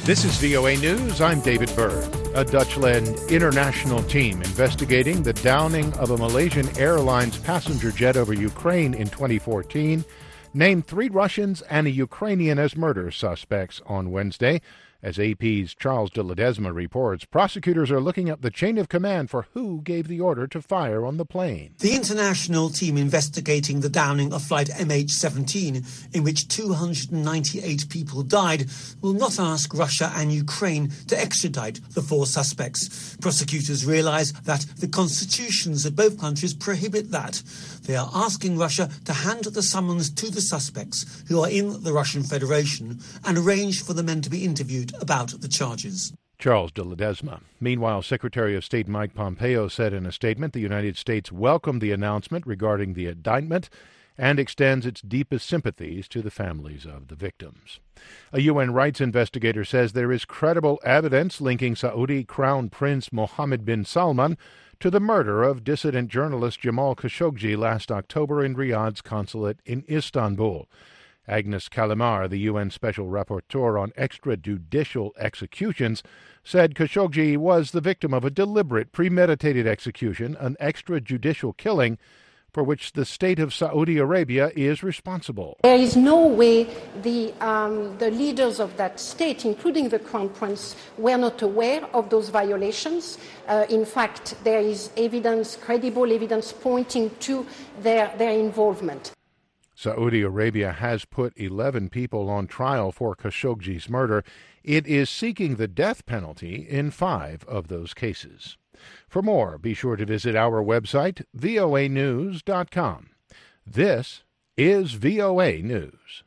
This is VOA News. I'm David Byrd. A Dutch-led international team investigating the downing of a Malaysian Airlines passenger jet over Ukraine in 2014 named 3 Russians and a Ukrainian as murder suspects on Wednesday. As AP's Charles de Ledesma reports, prosecutors are looking at the chain of command for who gave the order to fire on the plane. The international team investigating the downing of flight MH17, in which 298 people died, will not ask Russia and Ukraine to extradite the 4 suspects. Prosecutors realize that the constitutions of both countries prohibit that. They are asking Russia to hand the summons to the suspects who are in the Russian Federation and arrange for the men to be interviewed about the charges. Charles de Ledesma. Meanwhile, Secretary of State Mike Pompeo said in a statement the United States welcomed the announcement regarding the indictment and extends its deepest sympathies to the families of the victims. A UN rights investigator says there is credible evidence linking Saudi Crown Prince Mohammed bin Salman to the murder of dissident journalist Jamal Khashoggi last October in Riyadh's consulate in Istanbul. Agnes Kalamar, the UN Special Rapporteur on extrajudicial executions, said Khashoggi was the victim of a deliberate, premeditated execution, an extrajudicial killing, for which the state of Saudi Arabia is responsible. There is no way the leaders of that state, including the Crown Prince, were not aware of those violations. In fact, there is evidence, credible evidence, pointing to their involvement. Saudi Arabia has put 11 people on trial for Khashoggi's murder. It is seeking the death penalty in 5 of those cases. For more, be sure to visit our website, voanews.com. This is VOA News.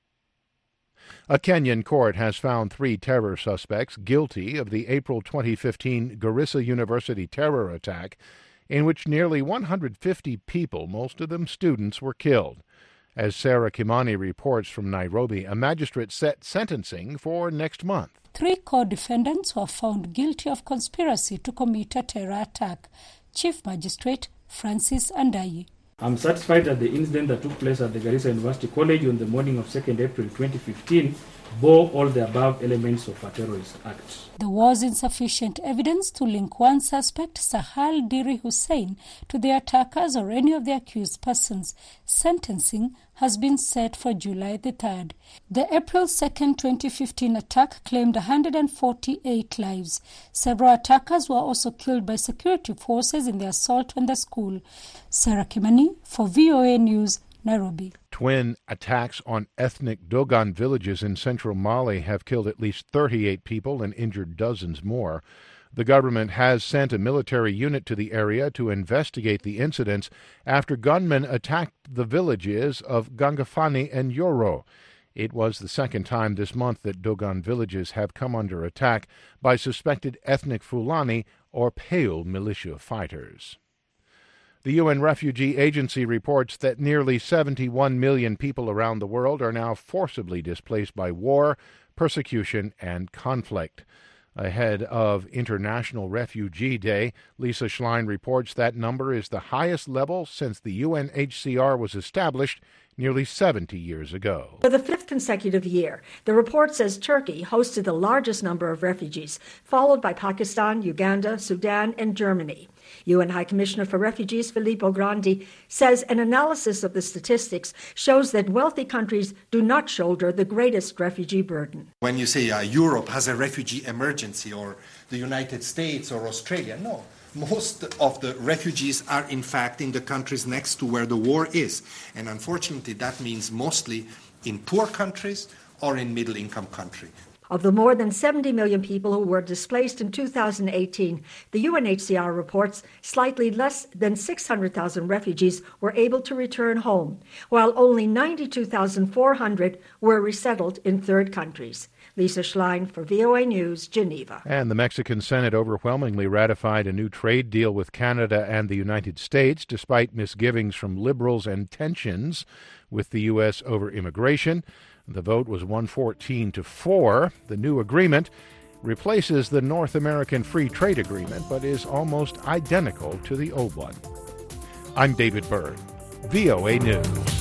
A Kenyan court has found 3 terror suspects guilty of the April 2015 Garissa University terror attack, in which nearly 150 people, most of them students, were killed. As Sarah Kimani reports from Nairobi, a magistrate set sentencing for next month. 3 co-defendants were found guilty of conspiracy to commit a terror attack. Chief Magistrate Francis Andayi. I'm satisfied that the incident that took place at the Garissa University College on the morning of 2nd April 2015 bore all the above elements of a terrorist act. There was insufficient evidence to link one suspect, Sahal Diri Hussein, to the attackers or any of the accused persons. Sentencing has been set for July the 3rd. The April 2nd, 2015 attack claimed 148 lives. Several attackers were also killed by security forces in the assault on the school. Sarah Kimani for VOA News, Nairobi. Twin attacks on ethnic Dogon villages in central Mali have killed at least 38 people and injured dozens more. The government has sent a military unit to the area to investigate the incidents after gunmen attacked the villages of Gangafani and Yoro. It was the second time this month that Dogon villages have come under attack by suspected ethnic Fulani or Pale militia fighters. The UN Refugee Agency reports that nearly 71 million people around the world are now forcibly displaced by war, persecution, and conflict. Ahead of International Refugee Day, Lisa Schlein reports that number is the highest level since the UNHCR was established nearly 70 years ago. For the 5th consecutive year, the report says Turkey hosted the largest number of refugees, followed by Pakistan, Uganda, Sudan, and Germany. UN High Commissioner for Refugees Filippo Grandi says an analysis of the statistics shows that wealthy countries do not shoulder the greatest refugee burden. When you say Europe has a refugee emergency, or the United States or Australia, no. Most of the refugees are, in fact, in the countries next to where the war is. And unfortunately, that means mostly in poor countries or in middle-income countries. Of the more than 70 million people who were displaced in 2018, the UNHCR reports slightly less than 600,000 refugees were able to return home, while only 92,400 were resettled in third countries. Lisa Schlein for VOA News, Geneva. And the Mexican Senate overwhelmingly ratified a new trade deal with Canada and the United States, despite misgivings from liberals and tensions with the U.S. over immigration. The vote was 114-4. The new agreement replaces the North American Free Trade Agreement, but is almost identical to the old one. I'm David Byrd, VOA News.